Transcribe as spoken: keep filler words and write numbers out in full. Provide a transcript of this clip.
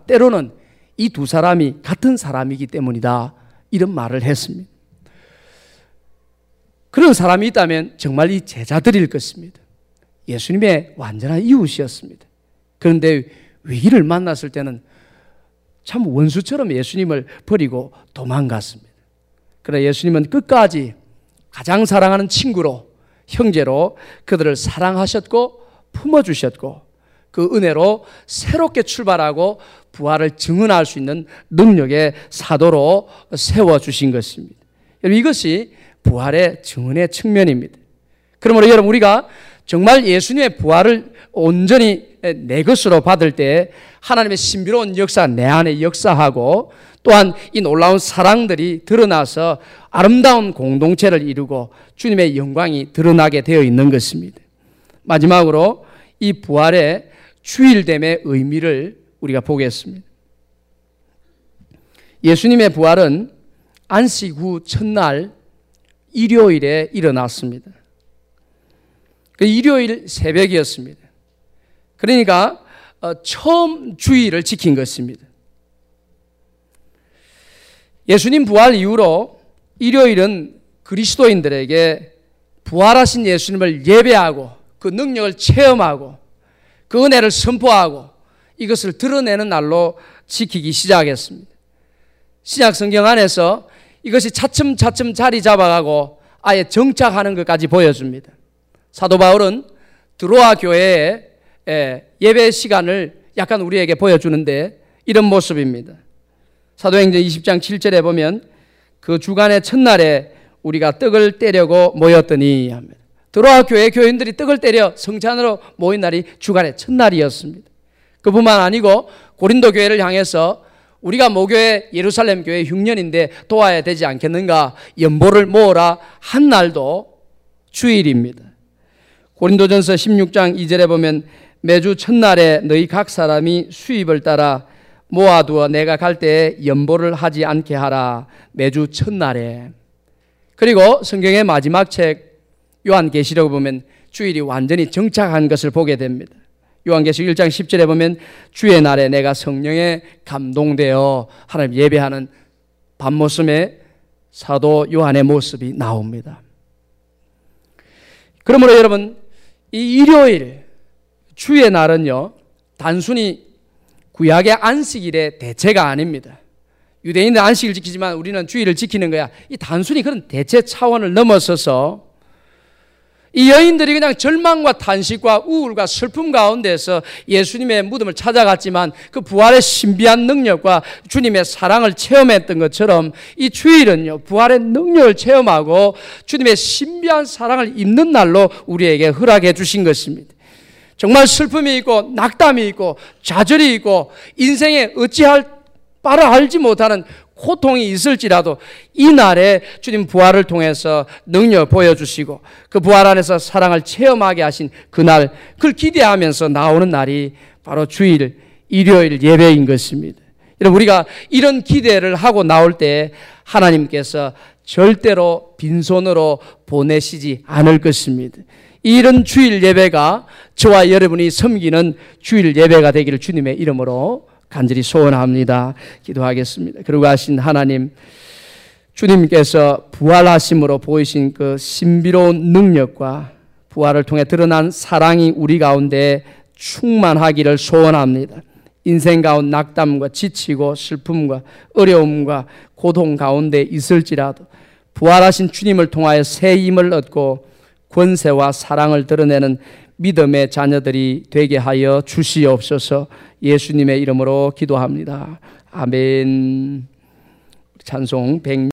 때로는 이 두 사람이 같은 사람이기 때문이다, 이런 말을 했습니다. 그런 사람이 있다면 정말 이 제자들일 것입니다. 예수님의 완전한 이웃이었습니다. 그런데 위기를 만났을 때는 참 원수처럼 예수님을 버리고 도망갔습니다. 그러나 예수님은 끝까지 가장 사랑하는 친구로, 형제로 그들을 사랑하셨고 품어주셨고, 그 은혜로 새롭게 출발하고 부활을 증언할 수 있는 능력의 사도로 세워주신 것입니다. 여러분, 이것이 부활의 증언의 측면입니다. 그러므로 여러분, 우리가 정말 예수님의 부활을 온전히 내 것으로 받을 때 하나님의 신비로운 역사 내 안에 역사하고, 또한 이 놀라운 사랑들이 드러나서 아름다운 공동체를 이루고 주님의 영광이 드러나게 되어 있는 것입니다. 마지막으로 이 부활의 주일됨의 의미를 우리가 보겠습니다. 예수님의 부활은 안식 후 첫날 일요일에 일어났습니다. 그 일요일 새벽이었습니다. 그러니까 처음 주일을 지킨 것입니다. 예수님 부활 이후로 일요일은 그리스도인들에게 부활하신 예수님을 예배하고 그 능력을 체험하고 그 은혜를 선포하고 이것을 드러내는 날로 지키기 시작했습니다. 신약 성경 안에서 이것이 차츰차츰 자리 잡아가고 아예 정착하는 것까지 보여줍니다. 사도 바울은 드로아 교회의 예배 시간을 약간 우리에게 보여주는데 이런 모습입니다. 사도행전 이십 장 칠 절에 보면 그 주간의 첫날에 우리가 떡을 떼려고 모였더니 합니다. 드로아 교회 교인들이 떡을 떼려 성찬으로 모인 날이 주간의 첫날이었습니다. 그뿐만 아니고 고린도 교회를 향해서 우리가 모교회 예루살렘 교회 흉년인데 도와야 되지 않겠는가, 연보를 모으라 한 날도 주일입니다. 고린도전서 십육 장 이 절에 보면 매주 첫날에 너희 각 사람이 수입을 따라 모아두어 내가 갈 때에 연보를 하지 않게 하라, 매주 첫날에. 그리고 성경의 마지막 책 요한계시록을 보면 주일이 완전히 정착한 것을 보게 됩니다. 요한계시록 일 장 십 절에 보면 주의 날에 내가 성령에 감동되어 하나님 예배하는 밤모습의 사도 요한의 모습이 나옵니다. 그러므로 여러분, 이 일요일 주의 날은요, 단순히 구약의 안식일의 대체가 아닙니다. 유대인은 안식일 지키지만 우리는 주일을 지키는 거야. 이 단순히 그런 대체 차원을 넘어서서 이 여인들이 그냥 절망과 탄식과 우울과 슬픔 가운데서 예수님의 무덤을 찾아갔지만 그 부활의 신비한 능력과 주님의 사랑을 체험했던 것처럼 이 주일은요, 부활의 능력을 체험하고 주님의 신비한 사랑을 입는 날로 우리에게 허락해 주신 것입니다. 정말 슬픔이 있고 낙담이 있고 좌절이 있고 인생에 어찌할 바를 알지 못하는 고통이 있을지라도 이 날에 주님 부활을 통해서 능력을 보여주시고 그 부활 안에서 사랑을 체험하게 하신 그날, 그걸 기대하면서 나오는 날이 바로 주일, 일요일 예배인 것입니다. 여러분, 우리가 이런 기대를 하고 나올 때 하나님께서 절대로 빈손으로 보내시지 않을 것입니다. 이런 주일 예배가 저와 여러분이 섬기는 주일 예배가 되기를 주님의 이름으로 간절히 소원합니다. 기도하겠습니다. 그러고 하신 하나님, 주님께서 부활하심으로 보이신 그 신비로운 능력과 부활을 통해 드러난 사랑이 우리 가운데 충만하기를 소원합니다. 인생 가운데 낙담과 지치고 슬픔과 어려움과 고통 가운데 있을지라도 부활하신 주님을 통하여 새 힘을 얻고 권세와 사랑을 드러내는 믿음의 자녀들이 되게 하여 주시옵소서. 예수님의 이름으로 기도합니다. 아멘. 찬송 백